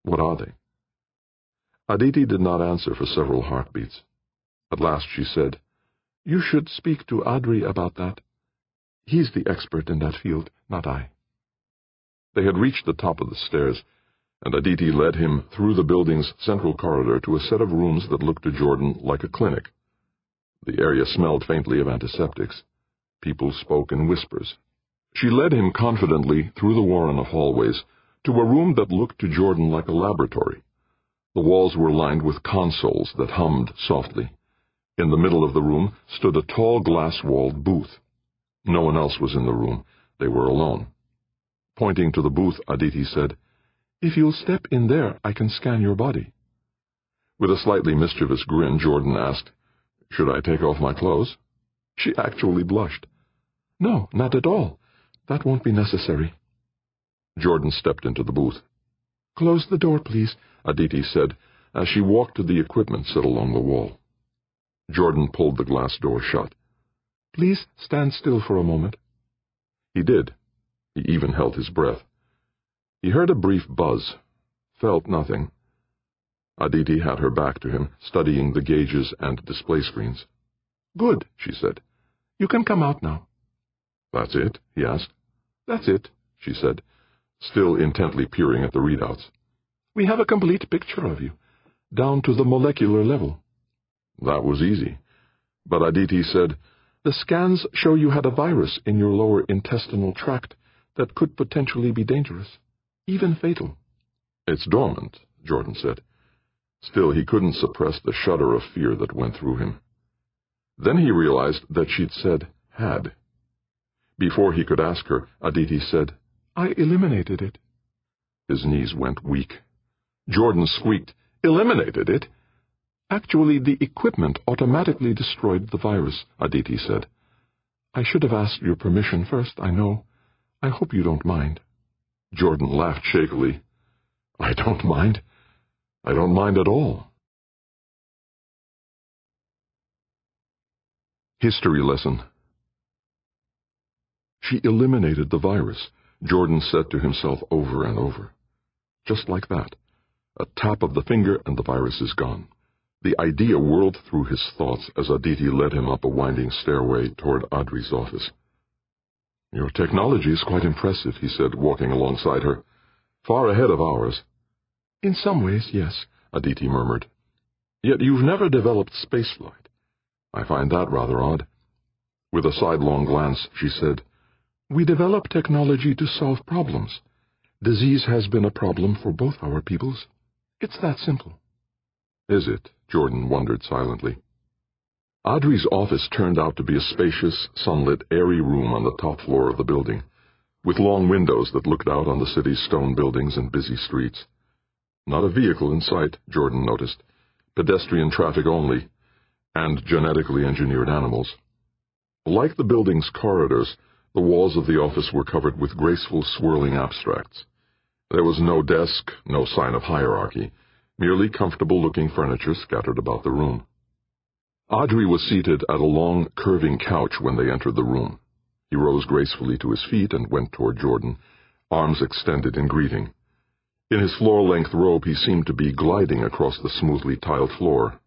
What are they?" Aditi did not answer for several heartbeats. At last she said, "You should speak to Adri about that. He's the expert in that field, not I." They had reached the top of the stairs, and Aditi led him through the building's central corridor to a set of rooms that looked to Jordan like a clinic. The area smelled faintly of antiseptics. People spoke in whispers. She led him confidently through the warren of hallways to a room that looked to Jordan like a laboratory. The walls were lined with consoles that hummed softly. In the middle of the room stood a tall glass-walled booth. No one else was in the room. They were alone. Pointing to the booth, Aditi said, "If you'll step in there, I can scan your body." With a slightly mischievous grin, Jordan asked, "Should I take off my clothes?" She actually blushed. "No, not at all. That won't be necessary." Jordan stepped into the booth. "Close the door, please," Aditi said, as she walked to the equipment set along the wall. Jordan pulled the glass door shut. "Please stand still for a moment." He did. He even held his breath. He heard a brief buzz, felt nothing. Aditi had her back to him, studying the gauges and display screens. "Good," she said. "You can come out now." "That's it?" he asked. "That's it," she said, still intently peering at the readouts. "We have a complete picture of you, down to the molecular level." That was easy. But Aditi said, "The scans show you had a virus in your lower intestinal tract that could potentially be dangerous, even fatal." "It's dormant," Jordan said. Still, he couldn't suppress the shudder of fear that went through him. Then he realized that she'd said had. Before he could ask her, Aditi said, "I eliminated it." His knees went weak. Jordan squeaked, "Eliminated it?" "Actually, the equipment automatically destroyed the virus," Aditi said. "I should have asked your permission first, I know. I hope you don't mind." Jordan laughed shakily. "I don't mind. I don't mind at all." History lesson. She eliminated the virus, Jordan said to himself over and over. Just like that. A tap of the finger and the virus is gone. The idea whirled through his thoughts as Aditi led him up a winding stairway toward Adri's office. "Your technology is quite impressive," he said, walking alongside her. "Far ahead of ours." "In some ways, yes," Aditi murmured. "Yet you've never developed spaceflight. I find that rather odd." With a sidelong glance, she said, "We develop technology to solve problems. Disease has been a problem for both our peoples. It's that simple." "Is it?" Jordan wondered silently. Adri's office turned out to be a spacious, sunlit, airy room on the top floor of the building, with long windows that looked out on the city's stone buildings and busy streets. Not a vehicle in sight, Jordan noticed. Pedestrian traffic only, and genetically engineered animals. Like the building's corridors, the walls of the office were covered with graceful, swirling abstracts. There was no desk, no sign of hierarchy, merely comfortable-looking furniture scattered about the room. Adri was seated at a long, curving couch when they entered the room. He rose gracefully to his feet and went toward Jordan, arms extended in greeting. In his floor-length robe, he seemed to be gliding across the smoothly tiled floor.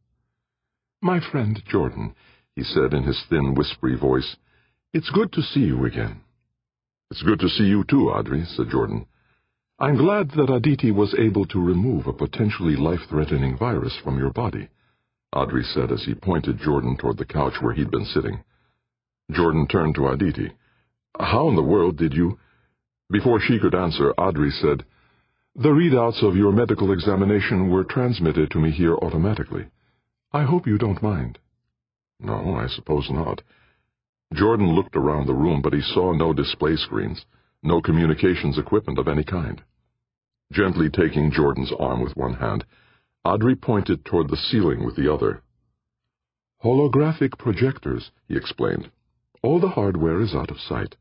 "My friend Jordan," he said in his thin, whispery voice, "it's good to see you again." "It's good to see you too, Adri," said Jordan. "I'm glad that Aditi was able to remove a potentially life-threatening virus from your body," Adri said as he pointed Jordan toward the couch where he'd been sitting. Jordan turned to Aditi. "How in the world did you—" Before she could answer, Adri said, "The readouts of your medical examination were transmitted to me here automatically. I hope you don't mind." "No, I suppose not." Jordan looked around the room, but he saw no display screens, no communications equipment of any kind. Gently taking Jordan's arm with one hand, Adri pointed toward the ceiling with the other. "Holographic projectors," he explained. "All the hardware is out of sight."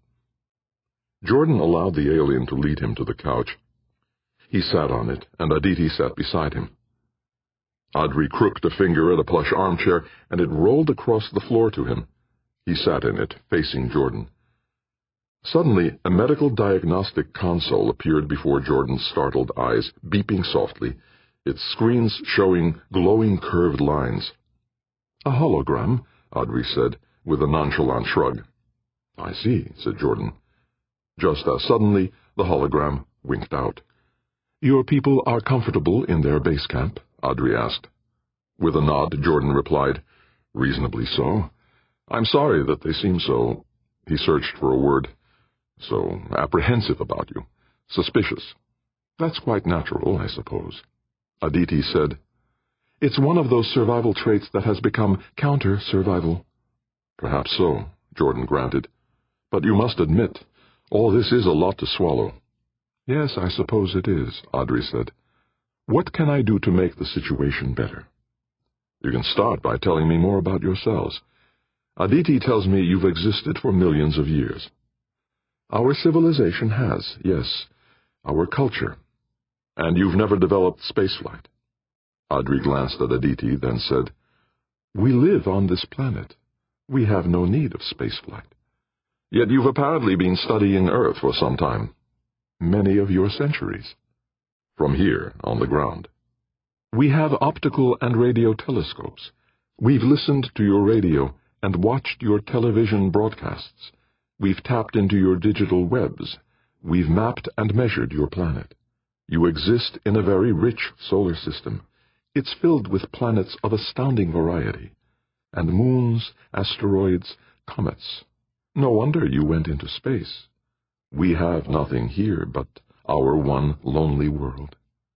Jordan allowed the alien to lead him to the couch. He sat on it, and Aditi sat beside him. Adri crooked a finger at a plush armchair, and it rolled across the floor to him. He sat in it, facing Jordan. Suddenly, a medical diagnostic console appeared before Jordan's startled eyes, beeping softly, its screens showing glowing curved lines. "A hologram," Audrey said, with a nonchalant shrug. "I see," said Jordan. Just as suddenly, the hologram winked out. "Your people are comfortable in their base camp?" Audrey asked. With a nod, Jordan replied, "Reasonably so. I'm sorry that they seem so—" He searched for a word. "So apprehensive about you. Suspicious. That's quite natural, I suppose." Aditi said, "It's one of those survival traits that has become counter-survival." "Perhaps so," Jordan granted. "But you must admit, all this is a lot to swallow." "Yes, I suppose it is," Audrey said. "What can I do to make the situation better?" "You can start by telling me more about yourselves. Aditi tells me you've existed for millions of years." "Our civilization has, yes. Our culture. And you've never developed spaceflight." Audrey glanced at Aditi, then said, "We live on this planet. We have no need of spaceflight." "Yet you've apparently been studying Earth for some time." "Many of your centuries." "From here, on the ground." "We have optical and radio telescopes. We've listened to your radio and watched your television broadcasts. We've tapped into your digital webs. We've mapped and measured your planet. You exist in a very rich solar system. It's filled with planets of astounding variety, and moons, asteroids, comets. No wonder you went into space. We have nothing here but our one lonely world.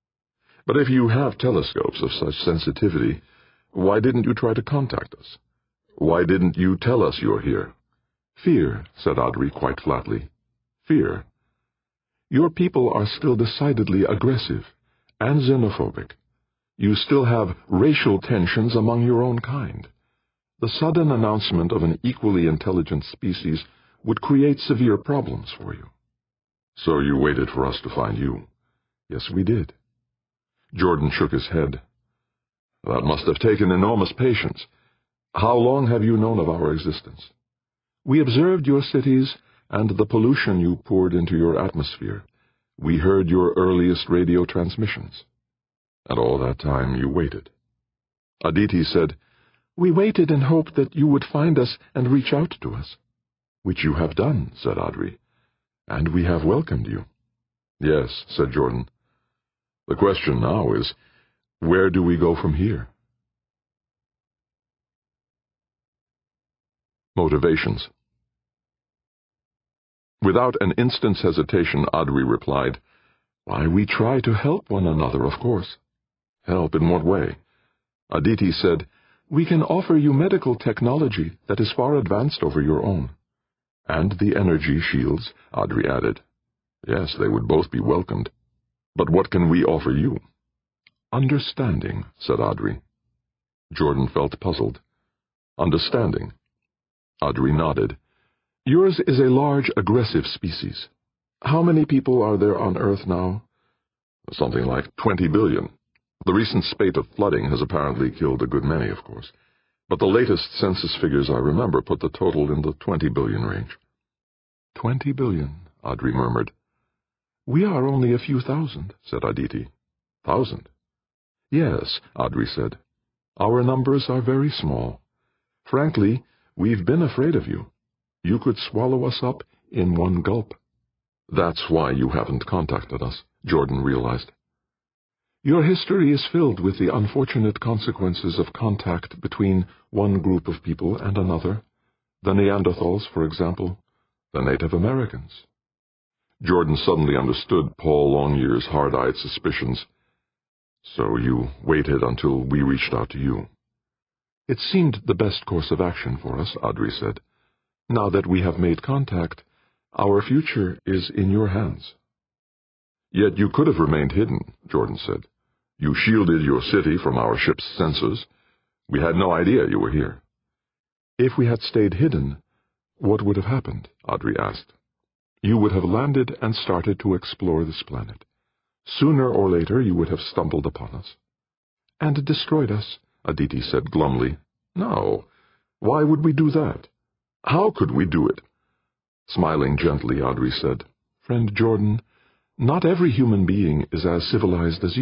But if you have telescopes of such sensitivity, why didn't you try to contact us? Why didn't you tell us you're here?" "Fear," said Audrey quite flatly. "Fear. Your people are still decidedly aggressive and xenophobic. You still have racial tensions among your own kind. The sudden announcement of an equally intelligent species would create severe problems for you." "So you waited for us to find you?" "Yes, we did." Jordan shook his head. "That must have taken enormous patience. How long have you known of our existence?" "We observed your cities and the pollution you poured into your atmosphere. We heard your earliest radio transmissions." "And all that time you waited?" Aditi said, "We waited in hope that you would find us and reach out to us." "Which you have done," said Audrey. "And we have welcomed you." "Yes," said Jordan. "The question now is, where do we go from here?" Motivations. Without an instant's hesitation, Audrey replied, "Why, we try to help one another, of course." "Help in what way?" Aditi said, "We can offer you medical technology that is far advanced over your own." "And the energy shields," Audrey added. "Yes, they would both be welcomed. But what can we offer you?" "Understanding," said Audrey. Jordan felt puzzled. "Understanding?" Audrey nodded. "Yours is a large, aggressive species. How many people are there on Earth now?" "Something like 20 billion. The recent spate of flooding has apparently killed a good many, of course. But the latest census figures I remember put the total in the 20 billion range." 20 billion, Audrey murmured. "We are only a few thousand," said Aditi. "1,000?" "Yes," Audrey said. "Our numbers are very small. Frankly, we've been afraid of you. You could swallow us up in one gulp." "That's why you haven't contacted us," Jordan realized. "Your history is filled with the unfortunate consequences of contact between one group of people and another. The Neanderthals, for example, the Native Americans." Jordan suddenly understood Paul Longyear's hard-eyed suspicions. "So you waited until we reached out to you?" "It seemed the best course of action for us," Audrey said. "Now that we have made contact, our future is in your hands." "Yet you could have remained hidden," Jordan said. "You shielded your city from our ship's sensors. We had no idea you were here." "If we had stayed hidden, what would have happened?" Audrey asked. "You would have landed and started to explore this planet. Sooner or later you would have stumbled upon us." "And destroyed us," Aditi said glumly. "No. Why would we do that? How could we do it? Smiling gently, Audrey said, "Friend Jordan, not every human being is as civilized as